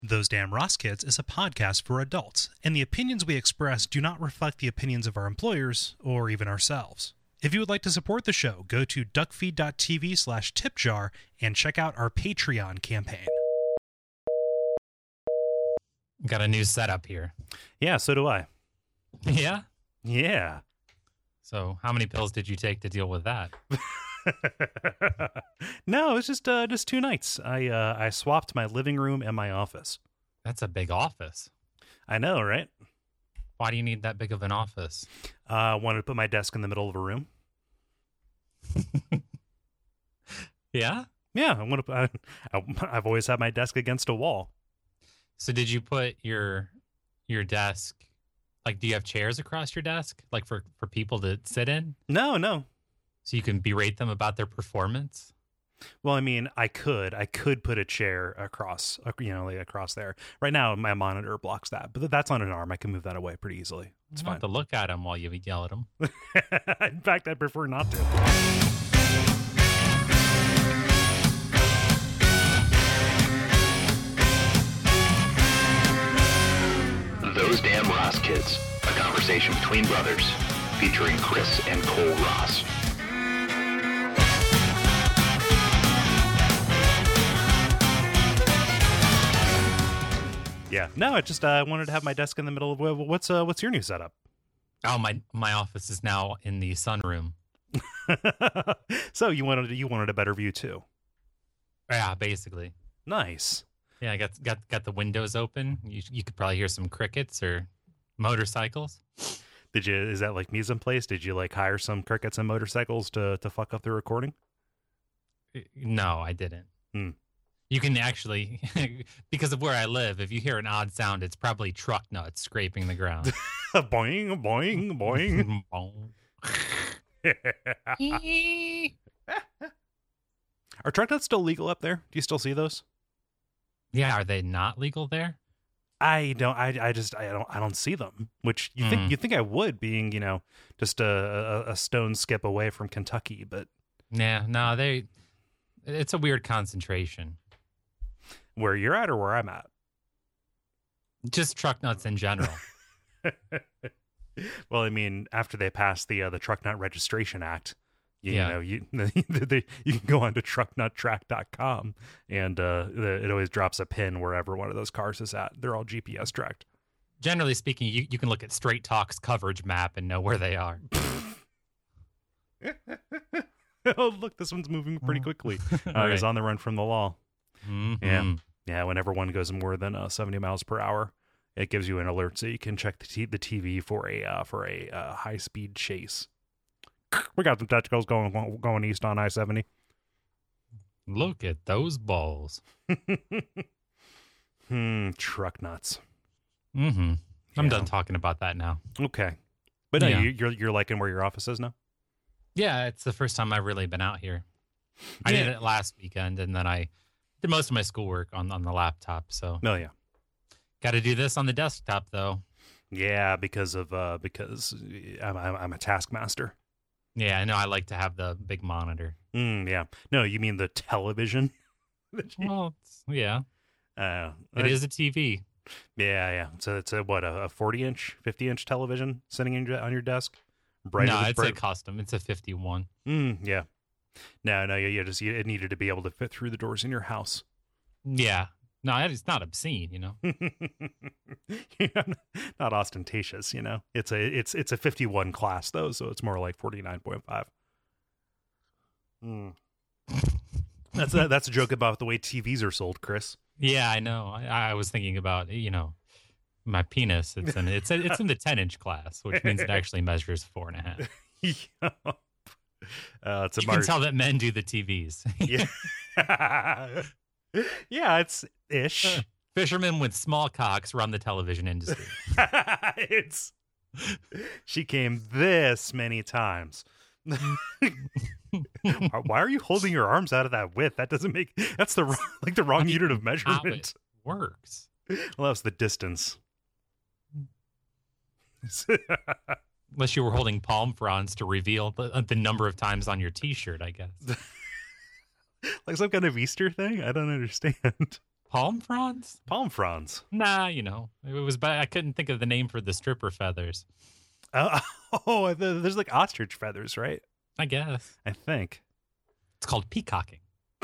Those Damn Ross Kids is a podcast for adults, and the opinions we express do not reflect the opinions of our employers or even ourselves. If you would like to support the show, go to duckfeed.tv/tipjar and check out our Patreon campaign. Got a new setup here. Yeah, so do I. Yeah? Yeah. So how many pills did you take to deal with that? No, it's just 2 nights. I swapped my living room and my office. That's a big office. I know, right? Why do you need that big of an office? I wanted to put my desk in the middle of a room. Yeah? Yeah, I've always had my desk against a wall. So did you put your desk, like, do you have chairs across your desk, like for people to sit in? No. So you can berate them about their performance? Well, I mean, I could put a chair across, across there. Right now, my monitor blocks that, but that's on an arm. I can move that away pretty easily. It's You fine. don't have to look at them while you yell at them. In fact, I'd prefer not to. Those Damn Ross Kids, a conversation between brothers, featuring Chris and Cole Ross. Yeah. No, I just wanted to have my desk in the middle of what's your new setup? Oh, my office is now in the sunroom. So you wanted a better view too. Yeah, basically. Nice. Yeah, I got the windows open. You could probably hear some crickets or motorcycles. Is that like mise en place? Did you like hire some crickets and motorcycles to fuck up the recording? No, I didn't. Hmm. You can actually, because of where I live, if you hear an odd sound, it's probably truck nuts scraping the ground. Boing, boing, boing. Are truck nuts still legal up there? Do you still see those? Yeah, are they not legal there? I don't see them. Which you think I would, being just a stone skip away from Kentucky, but Yeah, no, it's a weird concentration. Where you're at or where I'm at? Just truck nuts in general. Well, I mean, after they passed the Truck Nut Registration Act, you can go on to trucknuttrack.com and it always drops a pin wherever one of those cars is at. They're all GPS tracked. Generally speaking, you can look at Straight Talk's coverage map and know where they are. Oh, look, this one's moving pretty quickly. Right. He's on the run from the law. Mm-hmm. Yeah. Whenever one goes more than 70 miles per hour, it gives you an alert so you can check the TV for a high speed chase. We got some tacticals going east on I-70. Look at those balls. Truck nuts. Mm-hmm. I'm Yeah. done talking about that now. Okay, but no, Yeah. you're liking where your office is now. Yeah, it's the first time I've really been out here. I did it last weekend, and then I did most of my schoolwork on the laptop. So Oh yeah, got to do this on the desktop, though. yeah, because I'm a taskmaster. Yeah, I know. I like to have the big monitor. Yeah, no, you mean the television? Well, yeah, It it is a TV. Yeah. So it's a 40-inch, 50-inch television sitting on your desk. Bright No, as it's a custom. It's a 51. Yeah. No, it needed to be able to fit through the doors in your house. Yeah. No, it's not obscene, Not ostentatious, It's a 51 class though, so it's more like 49.5. That's a joke about the way TVs are sold, Chris. Yeah, I know. I was thinking about, my penis. It's in the 10-inch class, which means it actually measures 4.5. It's a You can tell that men do the TVs. Yeah. Yeah, it's ish. Fishermen with small cocks run the television industry. She came this many times. Why are you holding your arms out of that width? That's the wrong unit of measurement. How it works. Well, that's the distance. Unless you were holding palm fronds to reveal the number of times on your T-shirt, I guess. Like some kind of Easter thing? I don't understand. Palm fronds? Palm fronds. Nah, it was bad. I couldn't think of the name for the stripper feathers. There's like ostrich feathers, right? I guess. I think. It's called peacocking.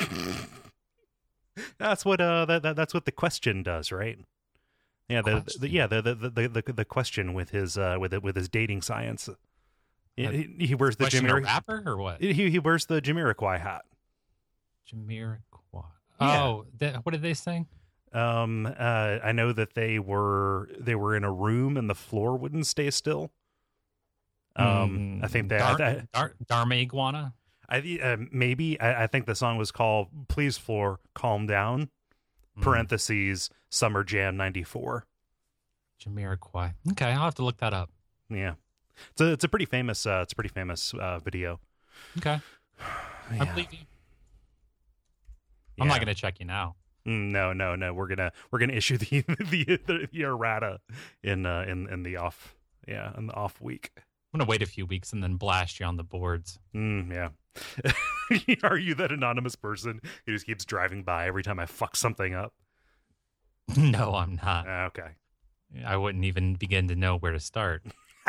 That's what that's what the question does, right? Yeah, the question with his dating science. He wears the rapper or what? He wears the Jamiroquai hat. Jamiroquai. Yeah. Oh, what did they sing? I know that they were in a room and the floor wouldn't stay still. I think that Dharma Iguana. Maybe I think the song was called "Please Floor, Calm Down." Parentheses Summer Jam '94. Jamiroquai. Okay, I'll have to look that up. Yeah, it's a pretty famous video. Okay, Yeah. I believe you. Yeah. I'm not gonna check you now. No. We're gonna issue the errata in the off week. I'm gonna wait a few weeks and then blast you on the boards. Yeah. Are you that anonymous person who just keeps driving by every time I fuck something up? No, I'm not. Okay. I wouldn't even begin to know where to start.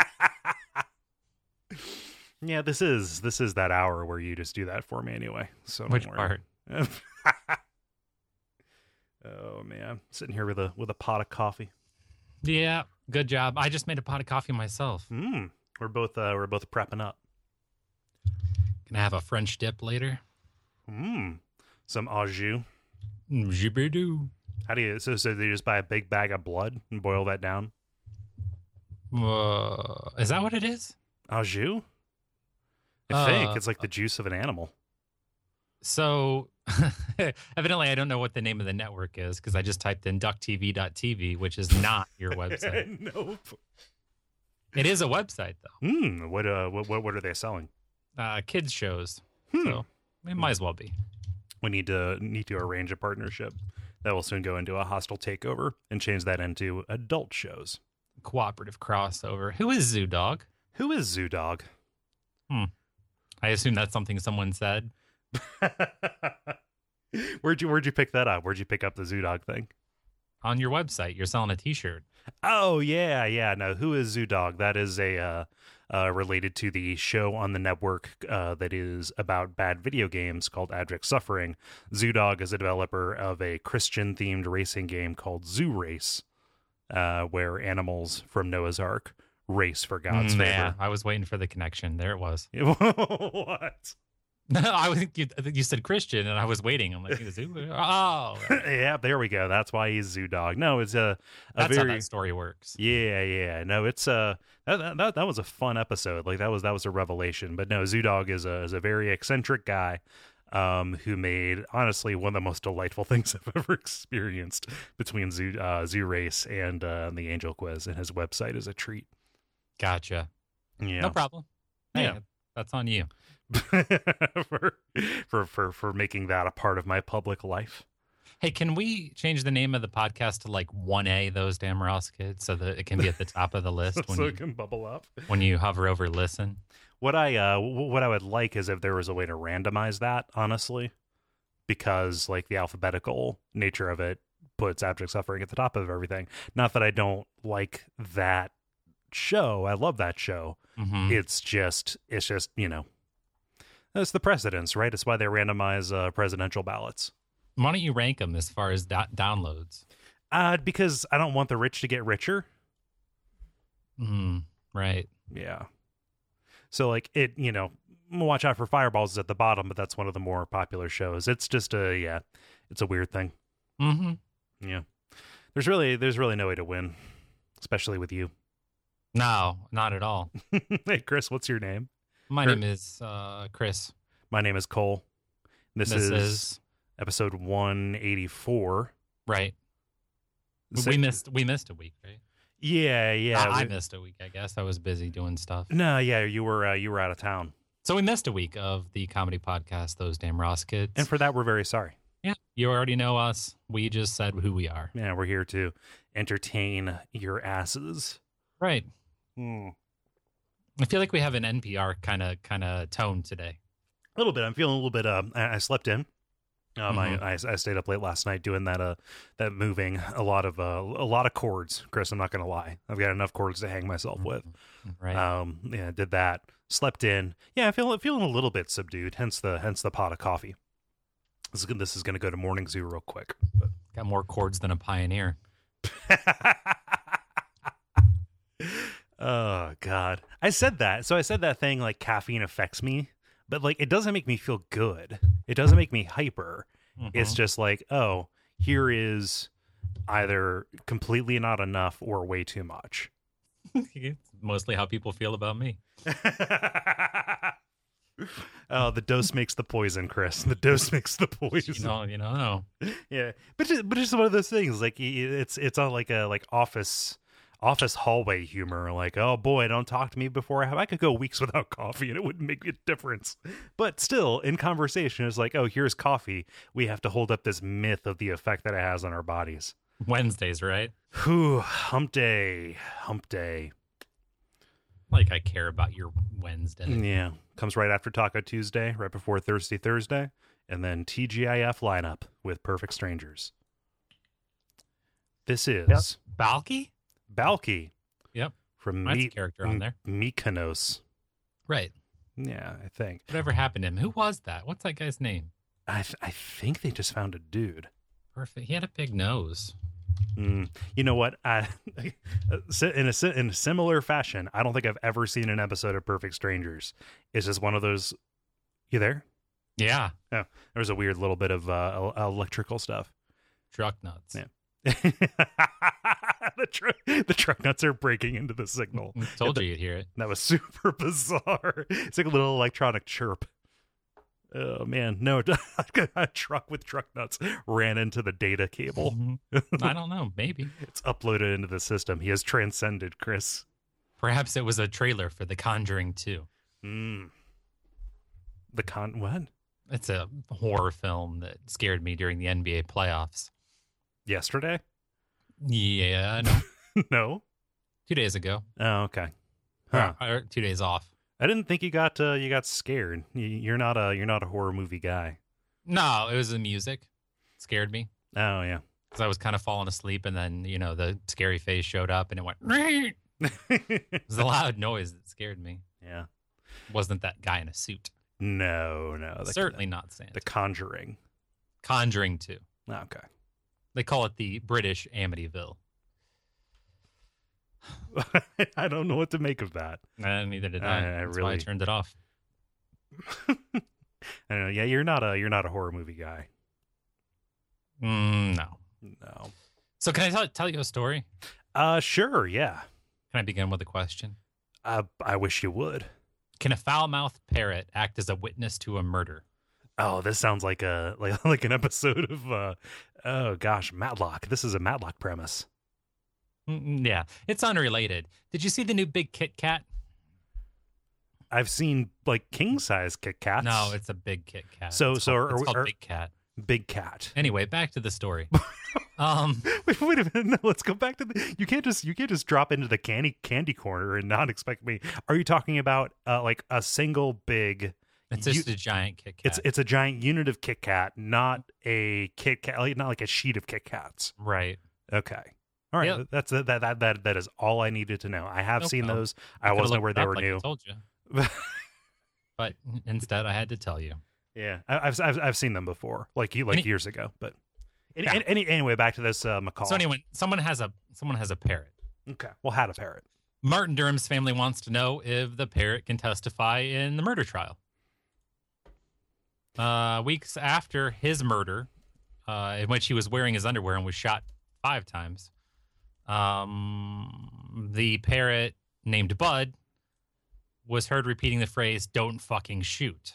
Yeah, this is that hour where you just do that for me anyway. So Which don't worry. part? Oh man, sitting here with a pot of coffee. Yeah, good job. I just made a pot of coffee myself. We're both prepping up. Gonna have a French dip later. Some au jus. Jibidoo. How do you? So they just buy a big bag of blood and boil that down. Is that what it is? Au jus? I think it's like the juice of an animal. So, evidently, I don't know what the name of the network is because I just typed in ducktv.tv, which is not your website. Nope. It is a website, though. What are they selling? Kids shows. So, it might as well be. We need to arrange a partnership that will soon go into a hostile takeover and change that into adult shows. Cooperative crossover. Who is Zoo Dog? Who is Zoo Dog? I assume that's something someone said. Where'd you pick that up? Where'd you pick up the Zoo Dog thing? On your website, you're selling a T-shirt. Oh yeah. No, who is Zoo Dog? That is a related to the show on the network that is about bad video games called Abject Suffering. Zoo Dog is a developer of a Christian-themed racing game called Zoo Race, where animals from Noah's Ark race for God's favor. Yeah, I was waiting for the connection. There it was. What? You said Christian, and I was waiting. I'm like, Zoo? Oh. Yeah, there we go. That's why he's Zoo Dog. No, it's that's how that story works. Yeah. No, it's that was a fun episode. Like that was a revelation. But no, Zoo Dog is a very eccentric guy who made honestly one of the most delightful things I've ever experienced between Zoo Race and the Angel Quiz, and his website is a treat. Gotcha. Yeah. No problem. Hey, Yeah. That's on you. for making that a part of my public life. Hey, can we change the name of the podcast to like 1A, Those Damn Ross Kids, so that it can be at the top of the list so it can bubble up when you hover over listen? What I would like is if there was a way to randomize that, honestly, because like the alphabetical nature of it puts Abject Suffering at the top of everything. Not that I don't like that show. I love that show. Mm-hmm. It's just it's the precedence, right? It's why they randomize presidential ballots. Why don't you rank them as far as downloads? Because I don't want the rich to get richer. Right. Yeah. So like watch out for Fireballs is at the bottom, but that's one of the more popular shows. It's just it's a weird thing. Mm-hmm. Yeah. There's really no way to win, especially with you. No, not at all. Hey, Chris, what's your name? My name is Chris. My name is Cole. This is episode 184. Right. We missed a week, right? Yeah. I missed a week, I guess. I was busy doing stuff. No, yeah, you were out of town. So we missed a week of the comedy podcast, Those Damn Ross Kids. And for that, we're very sorry. Yeah, you already know us. We just said who we are. Yeah, we're here to entertain your asses. Right. I feel like we have an NPR kind of tone today. A little bit. I'm feeling a little bit. I slept in. I stayed up late last night doing that moving a lot of cords, Chris. I'm not gonna lie, I've got enough cords to hang myself with. Right. Yeah, did that. Slept in. Yeah, feeling a little bit subdued. Hence the pot of coffee. This is gonna go to morning zoo real quick. But. Got more cords than a pioneer. Oh God, I said that. So I said that thing like caffeine affects me, but like it doesn't make me feel good. It doesn't make me hyper. It's just like, oh, here is either completely not enough or way too much. It's mostly how people feel about me. Oh, the dose makes the poison, Chris. The dose makes the poison. You know. Yeah, but just one of those things. Like it's on like a office hallway humor. Like, oh boy, don't talk to me before I could go weeks without coffee and it wouldn't make a difference. But still, in conversation, it's like, oh, here's coffee. We have to hold up this myth of the effect that it has on our bodies. Wednesdays, right? Whew, hump day. Like I care about your Wednesday. Yeah, comes right after Taco Tuesday, right before Thirsty Thursday, and then TGIF lineup with Perfect Strangers. This is Balky? Balky. Yep. From That's a character on there. Mykonos. Right. Yeah, I think. Whatever happened to him? Who was that? What's that guy's name? I think they just found a dude. Perfect. He had a big nose. You know what? In a similar fashion, I don't think I've ever seen an episode of Perfect Strangers. It's just one of those. You there? Yeah. Oh, there's a weird little bit of electrical stuff. Truck nuts. Yeah. The truck nuts are breaking into the signal. I told you you'd hear it. That was super bizarre. It's like a little electronic chirp. Oh man, no! A truck with truck nuts ran into the data cable. I don't know. Maybe it's uploaded into the system. He has transcended, Chris. Perhaps it was a trailer for The Conjuring 2. What? It's a horror film that scared me during the NBA playoffs. Yesterday? Yeah, no. No? 2 days ago. Oh, okay. Huh. 2 days off. I didn't think you got scared. You're not a horror movie guy. No, it was the music. It scared me. Oh yeah. Because I was kind of falling asleep, and then the scary face showed up, and it went. It was a loud noise that scared me. Yeah. Wasn't that guy in a suit? No. Certainly not Santa. The Conjuring. Conjuring 2. Okay. They call it the British Amityville. I don't know what to make of that. Neither did I. That's why I turned it off. I don't know. Yeah, you're not a horror movie guy. No. So can I tell you a story? Sure. Yeah. Can I begin with a question? I wish you would. Can a foul-mouthed parrot act as a witness to a murder? Oh, this sounds like like an episode of Matlock. This is a Matlock premise. Yeah, it's unrelated. Did you see the new Big Kit Kat? I've seen like king size Kit Kats. No, it's a Big Kit Kat. It's called Big Cat. Big Cat. Anyway, back to the story. Wait a minute. No, let's go back to the. You can't just drop into the candy corner and not expect me. Are you talking about like a single big? It's just a giant Kit Kat. It's a giant unit of Kit Kat, not a Kit Kat, not like a sheet of Kit Kats. Right. Okay. All right. Yep. That is all I needed to know. I have seen those. I wasn't aware they were new. I told you. But instead, I had to tell you. Yeah, I've seen them before, years ago. But anyway, back to this McCall. So anyway, someone has a parrot. Okay. Well, had a parrot. Martin Durham's family wants to know if the parrot can testify in the murder trial. Weeks after his murder, in which he was wearing his underwear and was shot 5 times, the parrot named Bud was heard repeating the phrase, "Don't fucking shoot."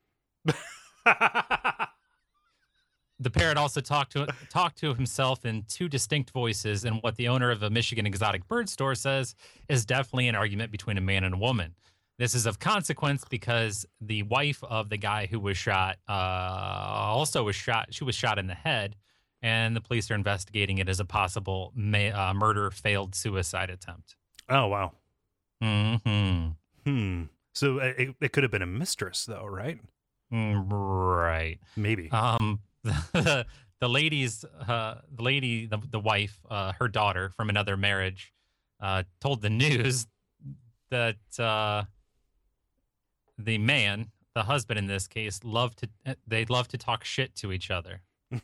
The parrot also talked to himself in 2 distinct voices, and what the owner of a Michigan exotic bird store says is definitely an argument between a man and a woman. This is of consequence because the wife of the guy who was shot also was shot. She was shot in the head, and the police are investigating it as a possible murder failed suicide attempt. Oh, wow. Mm-hmm. So it could have been a mistress, though, right? Right. Maybe. the wife, her daughter from another marriage, told the news that the man, the husband in this case, love to talk shit to each other.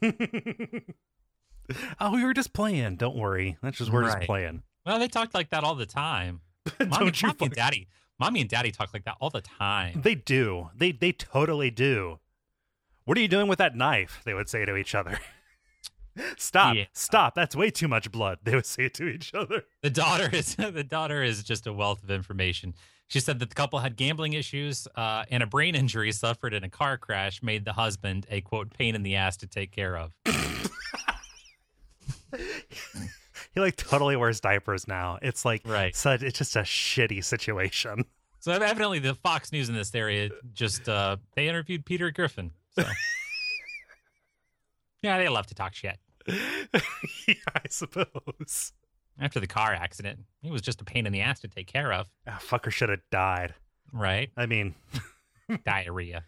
Oh, we were just playing. Don't worry. We're just playing. Well, they talked like that all the time. Mommy and daddy talk like that all the time. They do. They totally do. What are you doing with that knife? They would say to each other. Stop. Yeah. Stop. That's way too much blood. They would say to each other. The daughter is just a wealth of information. She said that the couple had gambling issues and a brain injury suffered in a car crash made the husband a, quote, pain in the ass to take care of. He like totally wears diapers now. It's like it's just a shitty situation. So evidently the Fox News in this area just they interviewed Peter Griffin. So. Yeah, they love to talk shit. Yeah, I suppose. After the car accident, he was just a pain in the ass to take care of. Oh, fucker should have died. Right? I mean, diarrhea.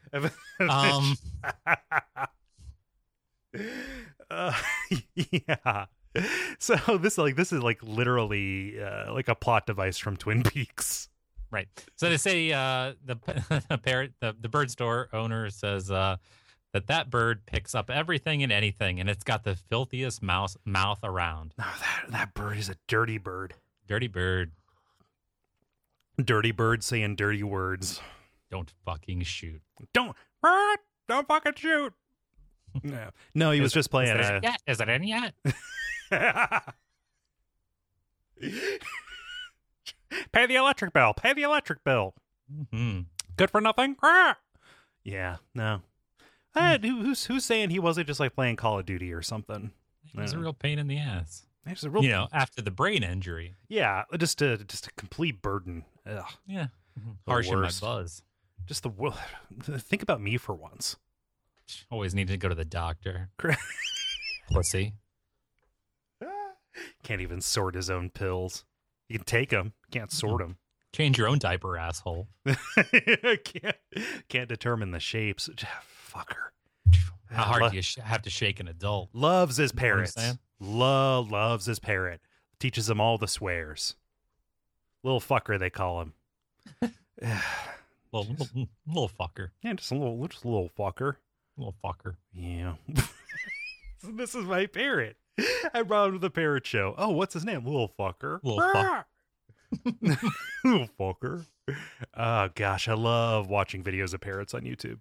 Yeah. So this is like literally like a plot device from Twin Peaks. Right. So they say the bird store owner says that bird picks up everything and anything, and it's got the filthiest mouth around. No, that bird is a dirty bird. Dirty bird. Dirty bird saying dirty words. Don't fucking shoot. Don't fucking shoot. No, he was just playing. Is it in yet? Pay the electric bill. Pay the electric bill. Mm-hmm. Good for nothing. Yeah, no. Who's saying he wasn't just like playing Call of Duty or something? It was a real pain in the ass. It's a real, after the brain injury. Yeah, just a complete burden. Ugh. Yeah, harsh in my buzz. Just think about me for once. Always need to go to the doctor. Pussy. Can't even sort his own pills. You can take them. Can't sort them. Change your own diaper, asshole. Can't determine the shapes. Fucker. How hard do you have to shake an adult? Loves his parrots. Loves his parrot. Teaches him all the swears. Little fucker, they call him. little fucker. Yeah, just a little fucker. Little fucker. Yeah. This is my parrot. I brought him to the parrot show. Oh, what's his name? Little fucker. Little fucker. Little fucker. Oh, gosh. I love watching videos of parrots on YouTube.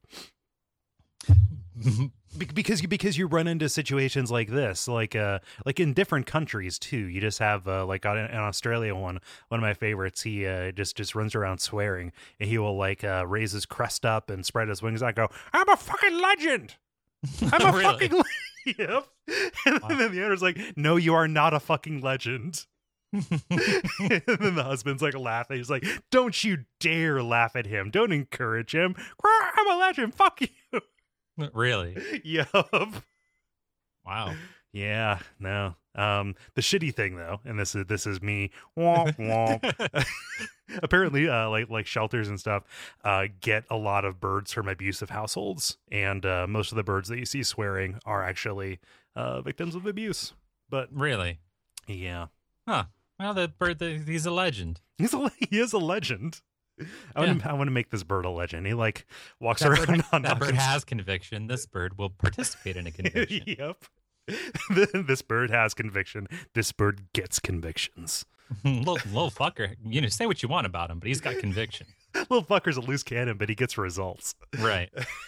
Because you run into situations like this, like in different countries too. You just have like in Australia, one of my favorites. He just runs around swearing, and he will like raise his crest up and spread his wings out. And go, I'm a fucking legend. I'm a fucking yep. And then the owner's like, no, you are not a fucking legend. And then the husband's like laughing. He's like, don't you dare laugh at him. Don't encourage him. I'm a legend. Fuck you. Really? Yup. Wow. Yeah, no. The shitty thing though, and this is me. Womp womp. Apparently, like shelters and stuff, get a lot of birds from abusive households, and most of the birds that you see swearing are actually victims of abuse. But really, yeah. Huh. Well, the bird, he's a legend. He is a legend. I want to make this bird a legend. He like walks that around. That bird has conviction. This bird will participate in a conviction. Yep. This bird has conviction. This bird gets convictions. little fucker. Say what you want about him, but he's got conviction. Little fucker's a loose cannon, but he gets results. Right.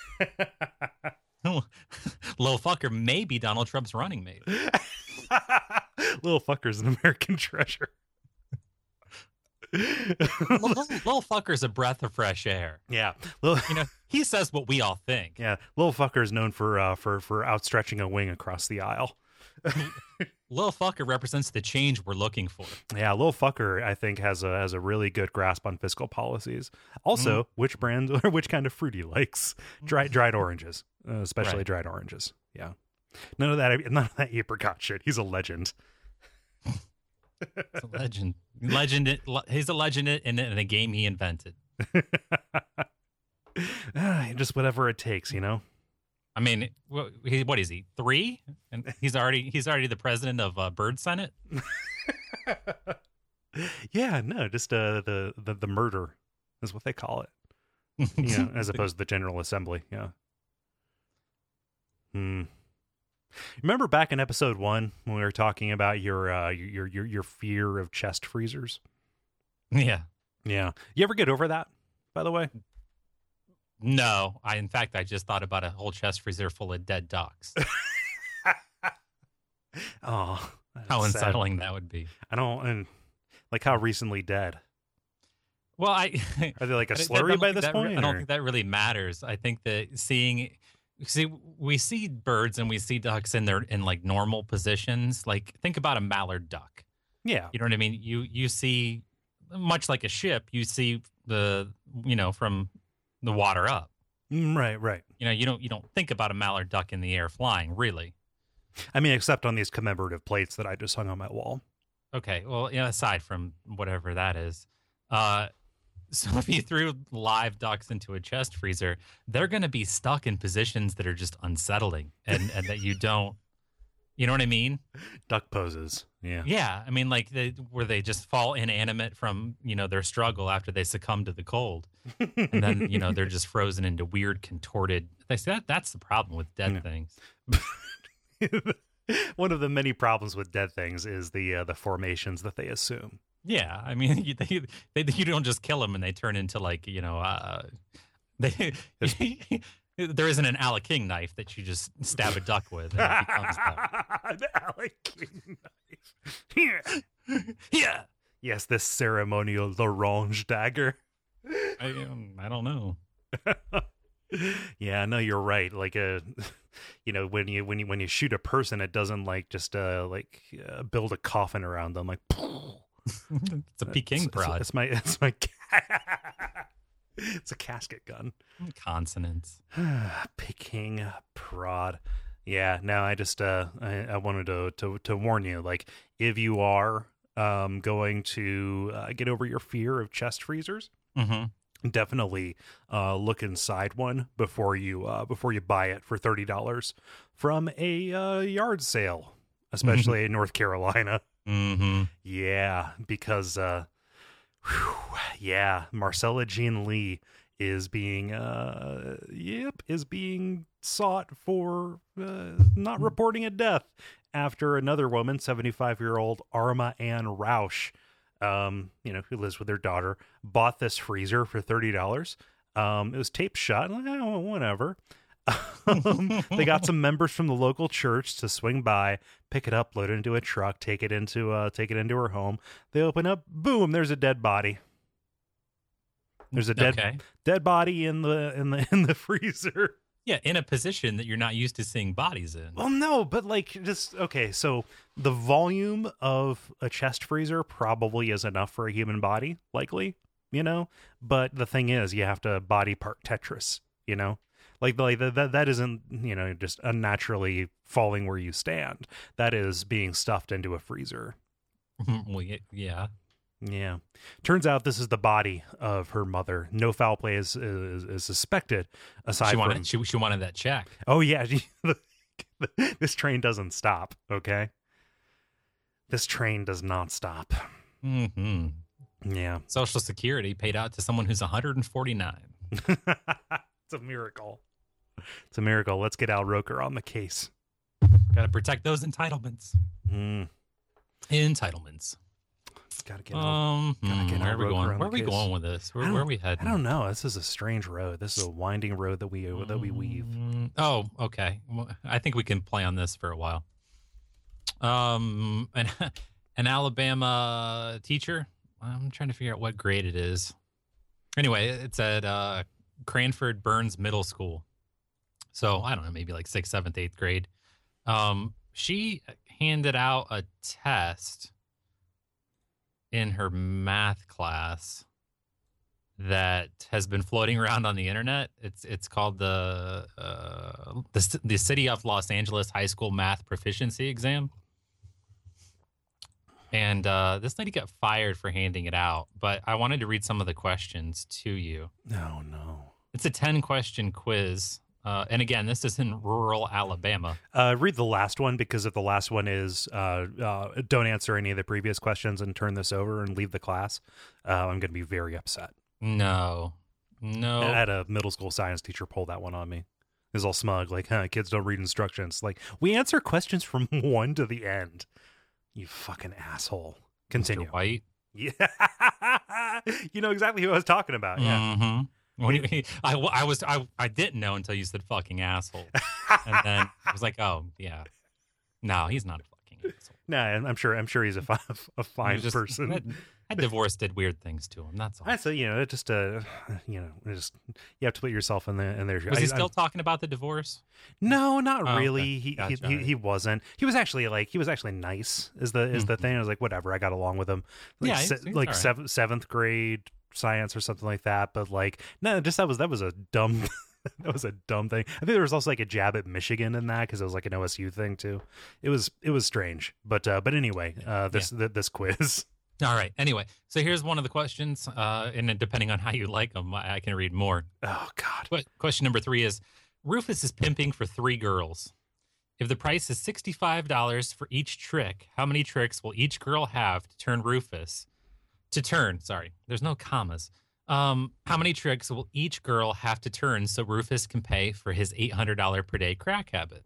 Little fucker may be Donald Trump's running mate. Little fucker's an American treasure. Little fucker's a breath of fresh air. Yeah, he says what we all think. Yeah, little fucker's known for outstretching a wing across the aisle. Little fucker represents the change we're looking for. Yeah, little fucker I think has a really good grasp on fiscal policies. Also, which brand or which kind of fruit he likes. Dried oranges, especially dried oranges. Yeah, none of that apricot shit. He's a legend. He's a legend. He's a legend in a game he invented. Just whatever it takes, I mean, what is he? 3? And he's already the president of Bird Senate. Yeah, no, just the murder is what they call it. As opposed to the General Assembly. Yeah. Remember back in episode 1 when we were talking about your fear of chest freezers? Yeah. Yeah. You ever get over that, by the way? No. In fact, I just thought about a whole chest freezer full of dead ducks. Oh, how unsettling that would be. And like how recently dead. Well, are they like a slurry by this point? I don't think that really matters. I think that we see birds and we see ducks in like normal positions. Like think about a mallard duck. Yeah. You know what I mean? You see, much like a ship, you see from the water up. Right. You don't think about a mallard duck in the air flying, really. I mean, except on these commemorative plates that I just hung on my wall. Okay. Well, aside from whatever that is, so if you threw live ducks into a chest freezer, they're going to be stuck in positions that are just unsettling and that you don't, you know what I mean? Duck poses. Yeah. Yeah. I mean, like where they just fall inanimate from, their struggle after they succumb to the cold. And then, they're just frozen into weird contorted. They say that's the problem with dead things. One of the many problems with dead things is the formations that they assume. Yeah, I mean, you don't just kill them and they turn into there isn't an Alec King knife that you just stab a duck with and it becomes that. An Alec King knife. Yeah. Yes, this ceremonial L'Orange dagger. I don't know. Yeah, no, you're right. Like when you shoot a person, it doesn't build a coffin around them like. It's a Peking prod. It's a casket gun. Consonants. Peking prod. Yeah. No, I just I wanted to warn you. Like, if you are going to get over your fear of chest freezers, definitely look inside one before you buy it for $30 from a yard sale, especially in North Carolina. Mm-hmm. Yeah, because Marcella Jean Lee is being sought for not reporting a death after another woman, 75-year-old Arma Ann Rausch, who lives with her daughter, bought this freezer for $30. It was taped shut. Like, oh, whatever. They got some members from the local church to swing by, pick it up, load it into a truck, take it into her home. They open up, boom, there's a dead body. There's a dead body in the freezer. Yeah, in a position that you're not used to seeing bodies in. Well, no, but so the volume of a chest freezer probably is enough for a human body, likely, but the thing is, you have to body part Tetris, Like that isn't, just unnaturally falling where you stand. That is being stuffed into a freezer. Well, yeah. Yeah. Turns out this is the body of her mother. No foul play is suspected. She wanted that check. Oh yeah. This train doesn't stop. Okay. This train does not stop. Mm-hmm. Yeah. Social Security paid out to someone who's 149. It's a miracle. It's a miracle. Let's get Al Roker on the case. Got to protect those entitlements. Entitlements. Gotta get where are we going? Where are we going with this? Where are we heading? I don't know. This is a strange road. This is a winding road that we weave. Oh, okay. Well, I think we can play on this for a while. An Alabama teacher. I'm trying to figure out what grade it is. Anyway, it's at Cranford Burns Middle School. So I don't know, maybe like 6th, 7th, 8th grade. She handed out a test in her math class that has been floating around on the internet. It's called the City of Los Angeles High School Math Proficiency Exam. And this lady got fired for handing it out, but I wanted to read some of the questions to you. No. It's a 10-question quiz. And again, this is in rural Alabama. Read the last one, because if the last one is don't answer any of the previous questions and turn this over and leave the class, I'm going to be very upset. No. I had a middle school science teacher pull that one on me. He was all smug, like, kids don't read instructions. Like, we answer questions from 1 to the end. You fucking asshole. Continue. Mr. White. Yeah. You know exactly who I was talking about. Yeah. Mm-hmm. I didn't know until you said fucking asshole. And then I was like, oh, yeah. No, he's not a fucking asshole. No, I'm sure he's a fine person. That divorce did weird things to him. That's all. So you have to put yourself in their shoes. Was he still talking about the divorce? No, not really. Okay. Gotcha. He wasn't. He was actually nice. Is the thing. I was like, whatever. I got along with him. Like, he's like right. seventh grade science or something like that. But like, no, just that was a dumb. That was a dumb thing. I think there was also like a jab at Michigan in that, because it was like an OSU thing too. It was strange. But anyway, this quiz. All right. Anyway, so here's one of the questions, and depending on how you like them, I can read more. Oh, God. But question number 3 is, Rufus is pimping for 3 girls. If the price is $65 for each trick, how many tricks will each girl have to turn Rufus? There's no commas. How many tricks will each girl have to turn so Rufus can pay for his $800 per day crack habit?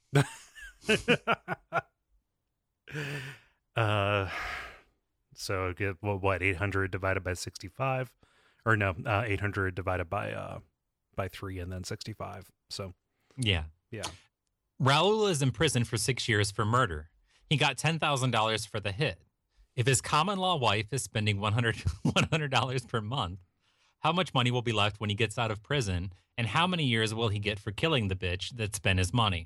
So get what 800 divided by 65, or no, 800 divided by 3 and then 65. So yeah. Raul is in prison for 6 years for murder. He got $10,000 for the hit. If his common law wife is spending $100 per month, how much money will be left when he gets out of prison, and how many years will he get for killing the bitch that spent his money?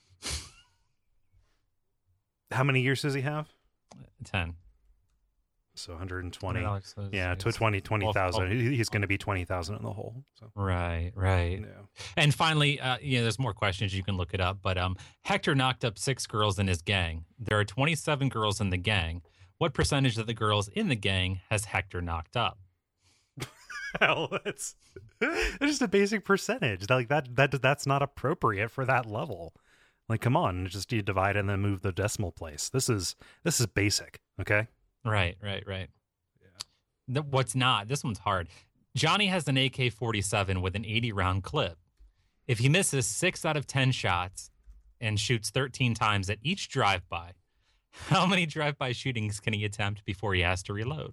How many years does he have? 10. So 120. So yeah, to 20,000. He's going to be 20,000 in the hole. So. Right. Yeah. And finally, there's more questions. You can look it up. But Hector knocked up 6 girls in his gang. There are 27 girls in the gang. What percentage of the girls in the gang has Hector knocked up? Hell, that's just a basic percentage. Like that's not appropriate for that level. Like, come on, just you divide and then move the decimal place. This is basic. Okay. Right. Yeah. What's not? This one's hard. Johnny has an AK-47 with an 80-round clip. If he misses 6 out of 10 shots and shoots 13 times at each drive-by, how many drive-by shootings can he attempt before he has to reload?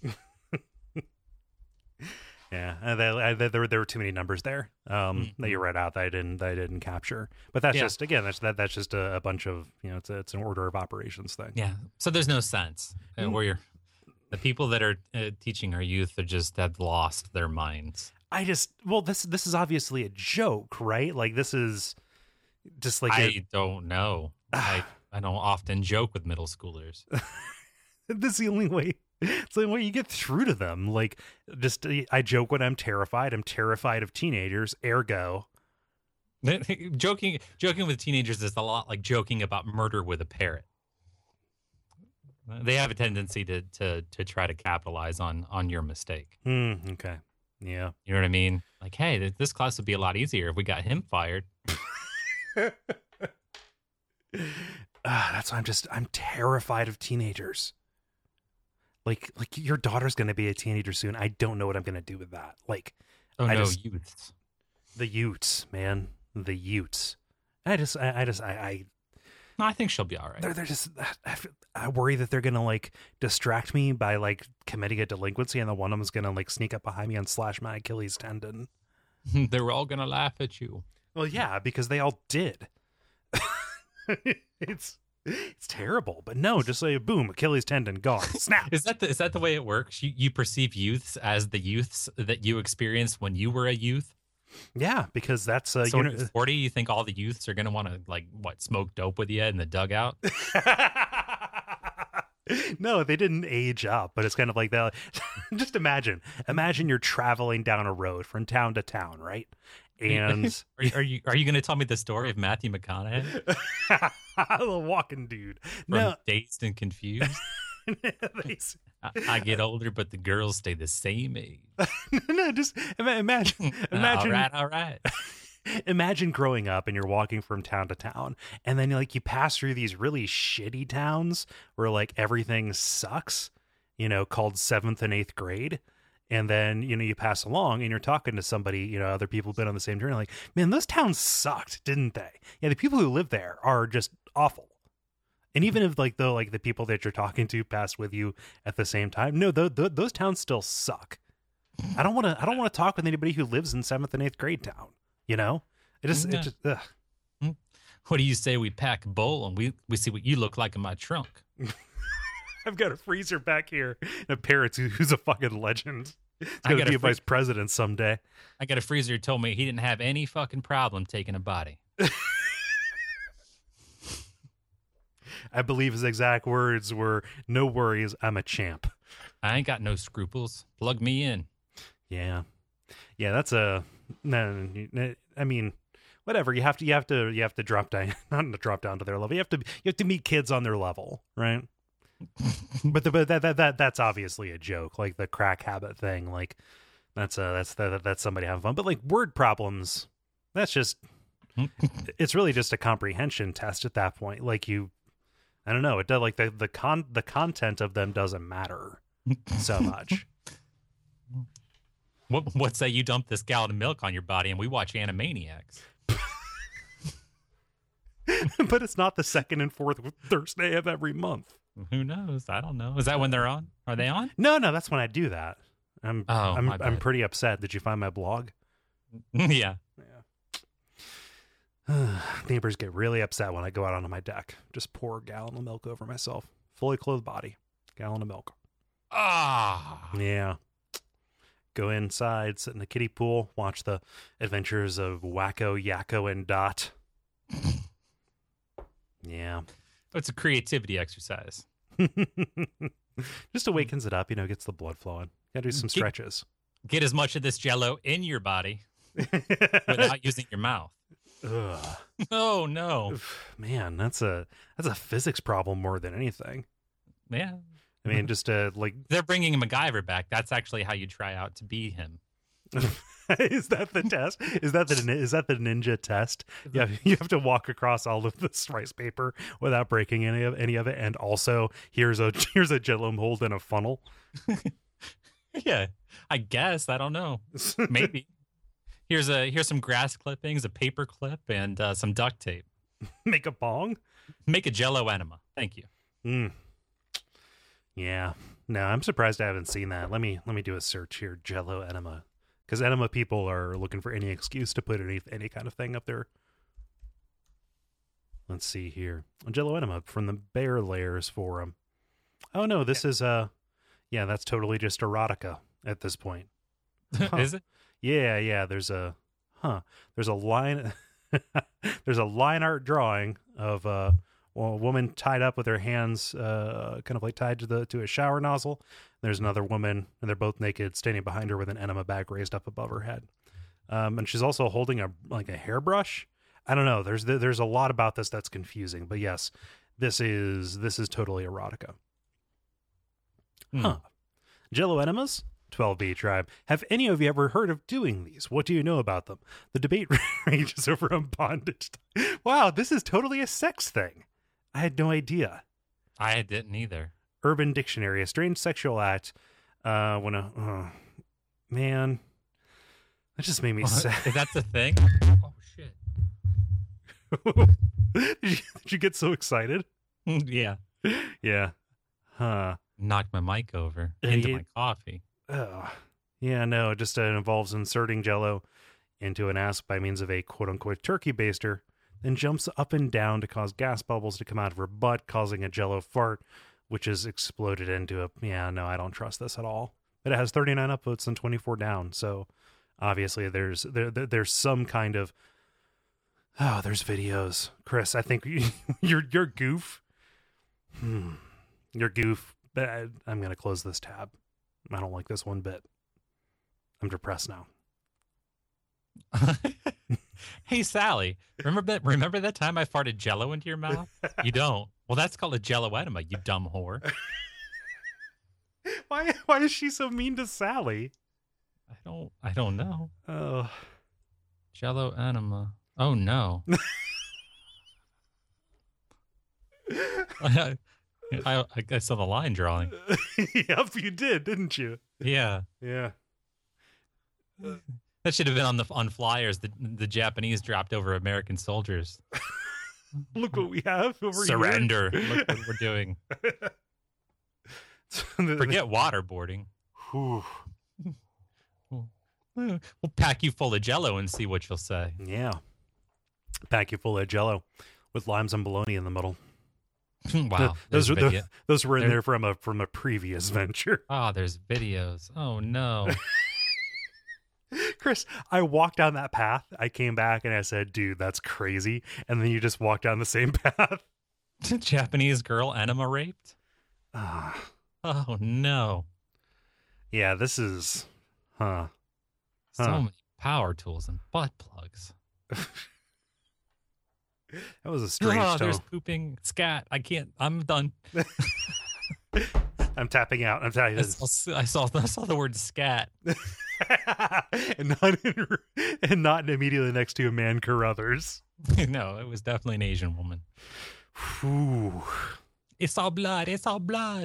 Yeah, there were too many numbers there that you read out that I didn't capture. But that's just that's just a bunch of it's an order of operations thing. Yeah, so there's no sense where the people that are teaching our youth have lost their minds. This is obviously a joke, right? Like this is just like I don't know. I don't often joke with middle schoolers. This is the only way. It's the only way you get through to them. Like, I joke when I'm terrified. I'm terrified of teenagers. Ergo, joking with teenagers is a lot like joking about murder with a parrot. They have a tendency to try to capitalize on your mistake. Okay. Yeah. You know what I mean? Like, hey, this class would be a lot easier if we got him fired. That's why I'm terrified of teenagers. Like your daughter's going to be a teenager soon. I don't know what I'm going to do with that. Like, youths. The Utes, man, the Utes. I think she'll be all right. They're just. I worry that they're going to like distract me by like committing a delinquency, and then one of them's going to like sneak up behind me and slash my Achilles tendon. They're all going to laugh at you. Well, yeah, because they all did. It's terrible, but no, just say boom, Achilles tendon gone, snap. Is that the way it works? You perceive youths as the youths that you experienced when you were a youth? Yeah, because that's so 40. You think all the youths are going to want to smoke dope with you in the dugout? No, they didn't age up, but it's kind of like that. Just imagine you're traveling down a road from town to town, right? And are you going to tell me the story of Matthew McConaughey, the walking dude? No, Dazed and Confused. I get older, but the girls stay the same age. No, just imagine. All right. Imagine growing up and you're walking from town to town, and then like you pass through these really shitty towns where like everything sucks, called 7th and 8th grade. And then, you pass along and you're talking to somebody, other people who've been on the same journey, like, man, those towns sucked, didn't they? Yeah, the people who live there are just awful. And even if the people that you're talking to passed with you at the same time, no, those towns still suck. I don't want to talk with anybody who lives in 7th and 8th grade town. It just ugh. What do you say we pack a bowl and we see what you look like in my trunk? I've got a freezer back here. And a parrot who's a fucking legend. He's going to be a vice president someday. I got a freezer who told me he didn't have any fucking problem taking a body. I believe his exact words were, "No worries, I'm a champ." I ain't got no scruples. Plug me in. Yeah, that's a no. I mean, whatever. You have to drop down, not to drop down to their level. You have to meet kids on their level, right? but that's obviously a joke, like the crack habit thing. Like that's somebody having fun. But like word problems, that's just it's really just a comprehension test at that point. Like I don't know. It does, like the content of them doesn't matter so much. What say you dump this gallon of milk on your body and we watch Animaniacs? But it's not the second and fourth Thursday of every month. Who knows? I don't know. Is that when they're on? Are they on? No, that's when I do that. I'm pretty upset. Did you find my blog? Yeah. Neighbors get really upset when I go out onto my deck. Just pour a gallon of milk over myself. Fully clothed body. Gallon of milk. Yeah. Go inside, sit in the kiddie pool, watch the adventures of Wacko, Yakko, and Dot. Yeah. It's a creativity exercise. Just awakens it up, gets the blood flowing. Gotta do some stretches. Get as much of this Jell-O in your body without using your mouth. Ugh. Oh no, man, that's a physics problem more than anything. Yeah, I mean, just like they're bringing MacGyver back. That's actually how you try out to be him. Is that the test? Is that the ninja test? Yeah, you have to walk across all of this rice paper without breaking any of it, and also here's a Jell-O mold in a funnel. Yeah, I guess. I don't know. Maybe. Here's some grass clippings, a paper clip, and some duct tape. Make a bong? Make a Jell-O enema. Thank you. Yeah. No, I'm surprised I haven't seen that. Let me do a search here. Jell-O enema. Because enema people are looking for any excuse to put any kind of thing up there. Let's see here. Jell-O enema from the Bear Layers forum. Oh no, this is that's totally just erotica at this point. Huh. Is it? Yeah. There's a line art drawing of a woman tied up with her hands kind of like tied to a shower nozzle. There's another woman, and they're both naked, standing behind her with an enema bag raised up above her head. And she's also holding a hairbrush. I don't know. There's a lot about this that's confusing, but yes, this is totally erotica. Huh. Jell-O enemas? 12B tribe. Have any of you ever heard of doing these? What do you know about them? The debate ranges over on bondage. Wow, this is totally a sex thing. I had no idea. I didn't either. Urban Dictionary, a strange sexual act man, that just made me sad. Is that the thing? Oh shit. Did you get so excited? Yeah. Yeah. Huh. Knocked my mic over into my coffee. Yeah, no, it just involves inserting Jell-O into an ass by means of a quote-unquote turkey baster, then jumps up and down to cause gas bubbles to come out of her butt, causing a Jell-O fart, which is exploded into a... Yeah, no, I don't trust this at all. But it has 39 upvotes and 24 down, so obviously there's some kind of... Oh, there's videos. Chris, I think your goof... Your goof... I'm going to close this tab. I don't like this one bit. I'm depressed now. Hey, Sally, remember that time I farted Jell-O into your mouth? You don't. Well, that's called a Jell-O enema, you dumb whore. Why is she so mean to Sally? I don't know. Oh. Jello enema. Oh no. I saw the line drawing. Yep, you did, didn't you? Yeah. Yeah. That should have been on flyers that the Japanese dropped over American soldiers. Look what we have over Surrender. Look what we're doing. Forget waterboarding. Whew. We'll pack you full of Jello and see what you'll say. Yeah. Pack you full of Jello with limes and bologna in the middle. Wow. Those were in there from a previous venture. Oh, there's videos. Oh no. Chris, I walked down that path. I came back and I said, dude, that's crazy. And then you just walked down the same path. Japanese girl enema raped? Oh no. Yeah, this is So many power tools and butt plugs. That was a strange tone. There's pooping scat. I'm done. I'm tapping out. I'm telling you. I saw the word scat. and not immediately next to a man Carruthers. No, it was definitely an Asian woman. Whew. It's all blood. It's all blood.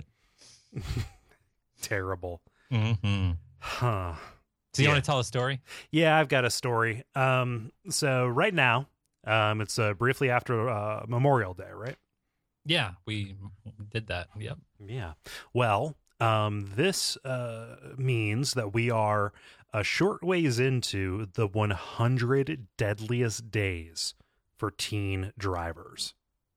Terrible. Mm-hmm. Huh. So you want to tell a story? Yeah, I've got a story. So right now, it's briefly after Memorial Day, right? Yeah, we did that. Yep. Yeah. Well, this means that we are a short ways into the 100 deadliest days for teen drivers.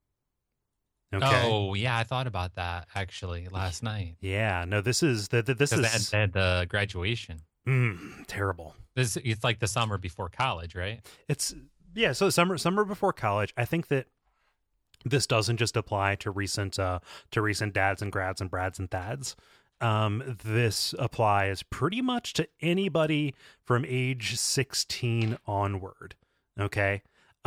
Okay. Oh, yeah, I thought about that actually last night. Yeah. No, this is they had the graduation. Terrible. It's like the summer before college, right? So summer before college. I think that this doesn't just apply to recent dads and grads and brads and thads. This applies pretty much to anybody from age 16 onward. Okay.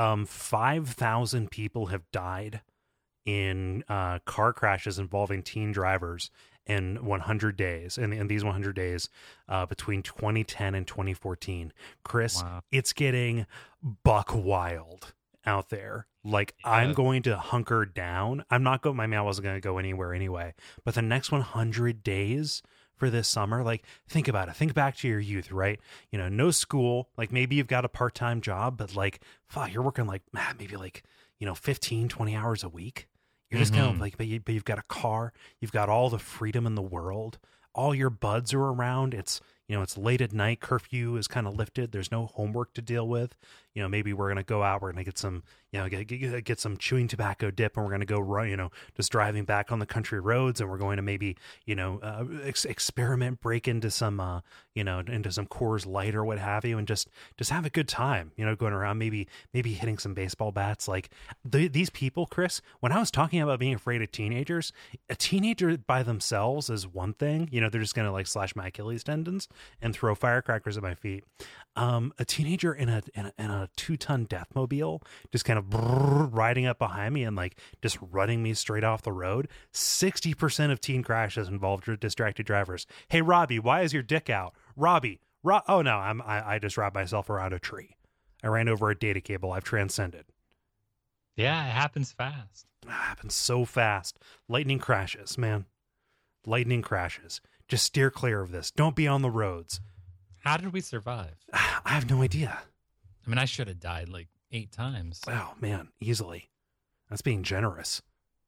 5,000 people have died in car crashes involving teen drivers in 100 days. And in these 100 days between 2010 and 2014. Chris, wow. It's getting buck wild out there. Like, yeah. I'm going to hunker down. I'm not going, my man wasn't going to go anywhere anyway. But the next 100 days for this summer, like, think about it. Think back to your youth, right? You know, no school. Like, maybe you've got a part-time job, but like, fuck, you're working like, maybe like, 15, 20 hours a week. You're just kind of like, but you've got a car. You've got all the freedom in the world. All your buds are around. It's, it's late at night. Curfew is kind of lifted. There's no homework to deal with. Maybe we're going to go out. We're going to get some, get some chewing tobacco dip, and we're going to go run, just driving back on the country roads. And we're going to maybe, experiment, break into some, into some Coors Light or what have you, and just have a good time, going around, maybe hitting some baseball bats. Like these people, Chris, when I was talking about being afraid of teenagers, a teenager by themselves is one thing, they're just going to like slash my Achilles tendons and throw firecrackers at my feet. A teenager in a 2-ton Deathmobile just kind of riding up behind me and like just running me straight off the road. 60% of teen crashes involve distracted drivers. Hey, Robbie, why is your dick out? Robbie, oh no, I just wrapped myself around a tree. I ran over a data cable. I've transcended. Yeah, it happens fast. It happens so fast. Lightning crashes, man. Lightning crashes. Just steer clear of this. Don't be on the roads. How did we survive? I have no idea. I mean, I should have died like 8 times. Oh, man, easily. That's being generous.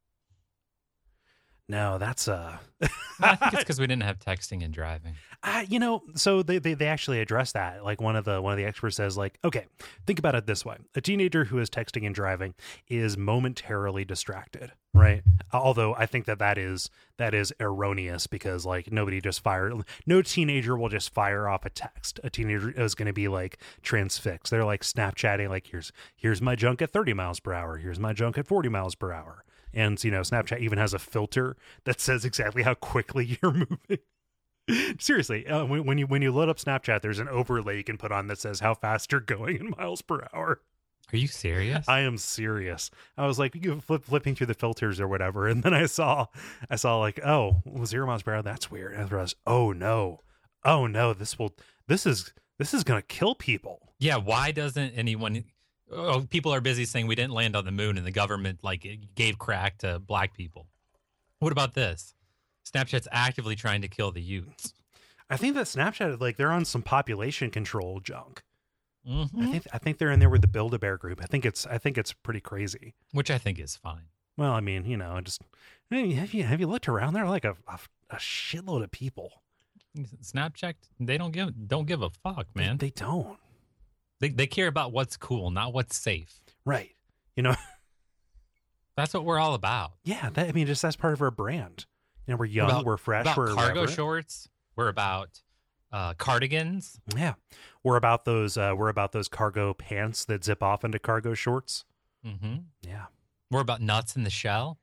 No, that's I think it's because we didn't have texting and driving. So they actually address that. Like one of the experts says, like, okay, think about it this way: a teenager who is texting and driving is momentarily distracted, right? Although I think that is erroneous, because like no teenager will just fire off a text. A teenager is going to be like transfixed. They're like Snapchatting, like here's my junk at 30 miles per hour. Here's my junk at 40 miles per hour. And, Snapchat even has a filter that says exactly how quickly you're moving. Seriously, when you load up Snapchat, there's an overlay you can put on that says how fast you're going in miles per hour. Are you serious? I am serious. I was like, flipping through the filters or whatever, and then I saw like, 0 miles per hour. That's weird. And I realized, oh no, this is gonna kill people. Yeah, why doesn't anyone? Oh, people are busy saying we didn't land on the moon, and the government gave crack to black people. What about this? Snapchat's actively trying to kill the youths. I think that Snapchat, they're on some population control junk. Mm-hmm. I think they're in there with the Build-A-Bear group. I think it's pretty crazy. Which I think is fine. Well, I mean, have you looked around? There are like a shitload of people. Snapchat, they don't give a fuck, man. They don't. They care about what's cool, not what's safe. Right. That's what we're all about. Yeah. That's part of our brand. We're young, we're fresh, we're cargo irreverent. shorts. We're about cardigans. Yeah. We're about those cargo pants that zip off into cargo shorts. Mm-hmm. Yeah. We're about nuts in the shell.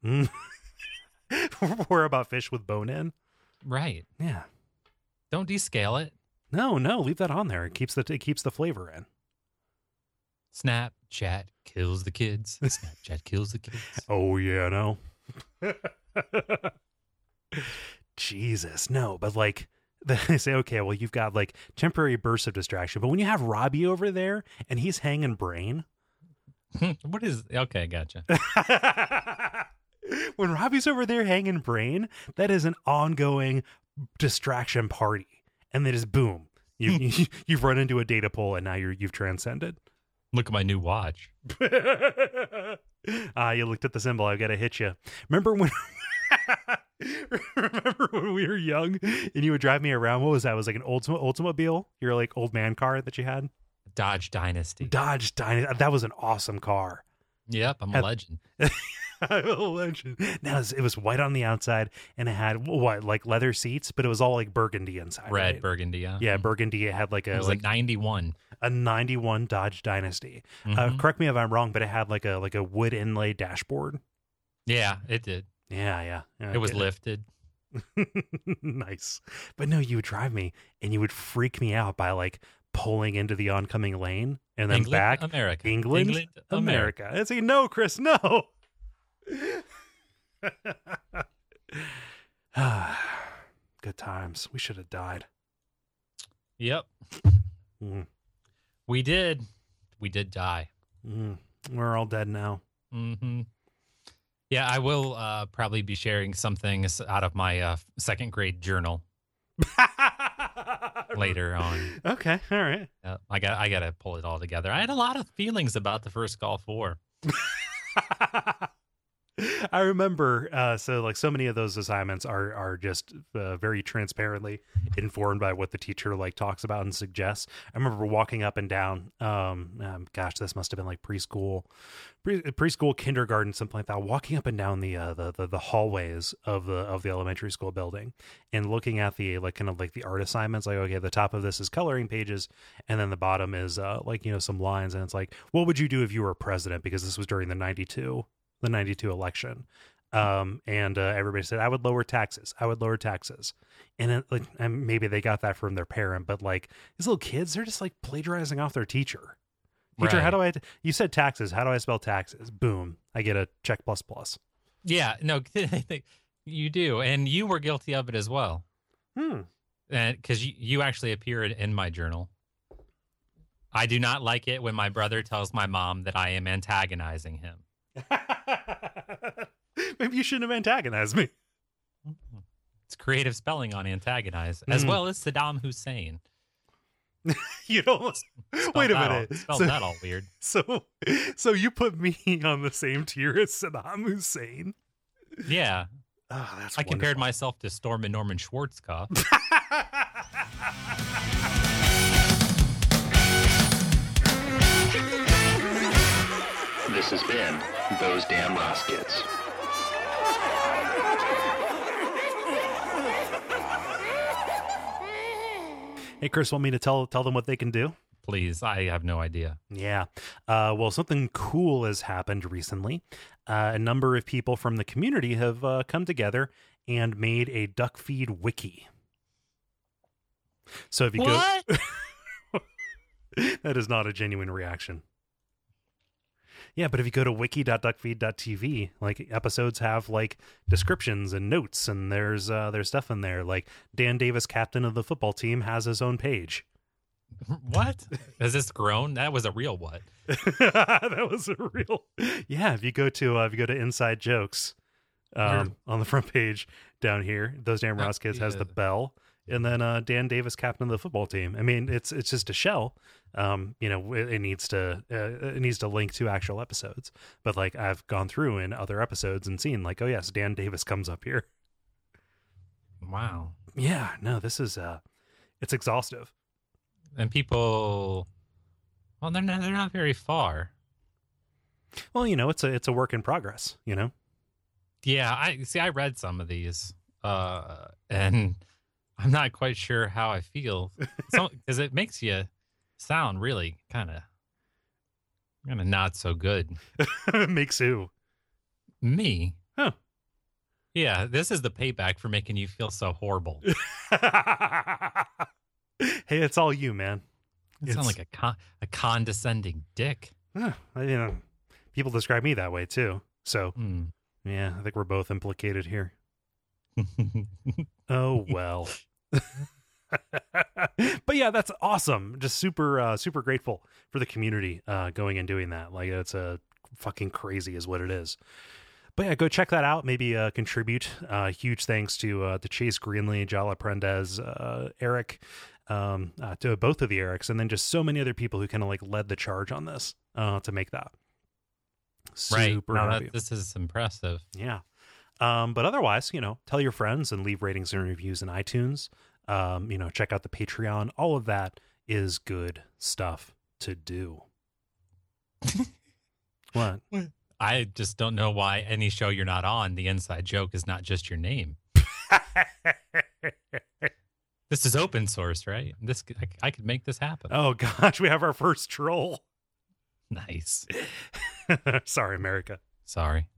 We're about fish with bone in. Right. Yeah. Don't descale it. No, leave that on there. It keeps the flavor in. Snapchat kills the kids. Snapchat kills the kids. Oh yeah, no. Jesus, no. But they say, okay, well, you've got temporary bursts of distraction, but when you have Robbie over there and he's hanging brain. What is okay? Gotcha. When Robbie's over there hanging brain, that is an ongoing distraction party. And then just boom, you've run into a data pole, and now you've transcended. Look at my new watch. You looked at the symbol. I've got to hit you. Remember when we were young and you would drive me around? What was that? It was like an Oldsmobile, your old man car that you had? Dodge Dynasty. That was an awesome car. Yep, I'm a legend. I'm a legend. Now it was white on the outside, and it had leather seats, but it was all burgundy inside. Red right? burgundy, yeah. Yeah, burgundy. It had it was 91. A 91 Dodge Dynasty. Mm-hmm. Correct me if I'm wrong, but it had a wood inlay dashboard. Yeah, it did. Yeah. It was lifted. Nice. But no, you would drive me, and you would freak me out by pulling into the oncoming lane and then England, back. America. England, America. I'd say, no, Chris, no. Good times. We should have died. Yep. We did die. We're all dead now. Mm-hmm. Yeah, I will probably be sharing some things out of my second grade journal later on. Okay, all right. I got to pull it all together. I had a lot of feelings about the first Gulf War. I remember, so many of those assignments are just very transparently informed by what the teacher talks about and suggests. I remember walking up and down. Gosh, this must have been preschool, kindergarten, something like that. Walking up and down the hallways of the elementary school building and looking at the the art assignments. Okay, the top of this is coloring pages, and then the bottom is some lines, and it's what would you do if you were president? Because this was during the 92 election. And everybody said, I would lower taxes. And and maybe they got that from their parent, but these little kids, they're just plagiarizing off their teacher. Teacher, right. how do you said taxes. How do I spell taxes? Boom. I get a check ++. Yeah, no, you do. And you were guilty of it as well. And because you actually appeared in my journal. I do not like it when my brother tells my mom that I am antagonizing him. Maybe you shouldn't have antagonized me. It's creative spelling on antagonize, as well as Saddam Hussein. You don't. Wait a minute. Spelled that all weird. So you put me on the same tier as Saddam Hussein? Yeah. Oh, that's I compared myself to Storm and Norman Schwarzkopf. This has been Those Damn Ross Kids. Hey, Chris, want me to tell them what they can do? Please, I have no idea. Yeah. Well, something cool has happened recently. A number of people from the community have come together and made a duck feed wiki. So if you What? go... That is not a genuine reaction. Yeah, but if you go to wiki.duckfeed.tv, episodes have descriptions and notes, and there's stuff in there. Dan Davis, captain of the football team, has his own page. What? Has this grown? That was a real what? That was a real. Yeah, if you go to Inside Jokes, on the front page down here, Those Damn Ross Kids has the bell, and then Dan Davis, captain of the football team. I mean, it's just a shell. It needs to link to actual episodes, but like I've gone through in other episodes and seen like, oh yes, Dan Davis comes up here. Wow. Yeah, no, this is it's exhaustive. And people, well, they're not very far. Well, it's a work in progress, Yeah, I read some of these, and I'm not quite sure how I feel, because it makes you sound really kind of not so good. Makes who? Me. Huh. Yeah, this is the payback for making you feel so horrible. Hey, it's all you, man. You sound like a condescending dick. People describe me that way too. So, yeah, I think we're both implicated here. Oh, well. But yeah, that's awesome. Just super grateful for the community going and doing that. Like, it's a fucking crazy is what it is. But yeah, go check that out. Maybe contribute. Huge thanks to Chase Greenlee, Jala Prendez, Eric, to both of the Erics, and then just so many other people who kind of like led the charge on this to make that. Super happy. This is impressive. Yeah. But otherwise, tell your friends and leave ratings and reviews in iTunes. Check out the Patreon. All of that is good stuff to do. What? I just don't know why any show you're not on, the inside joke is not just your name. This is open source, right? I could make this happen. Oh gosh, we have our first troll. Nice. Sorry, America. Sorry.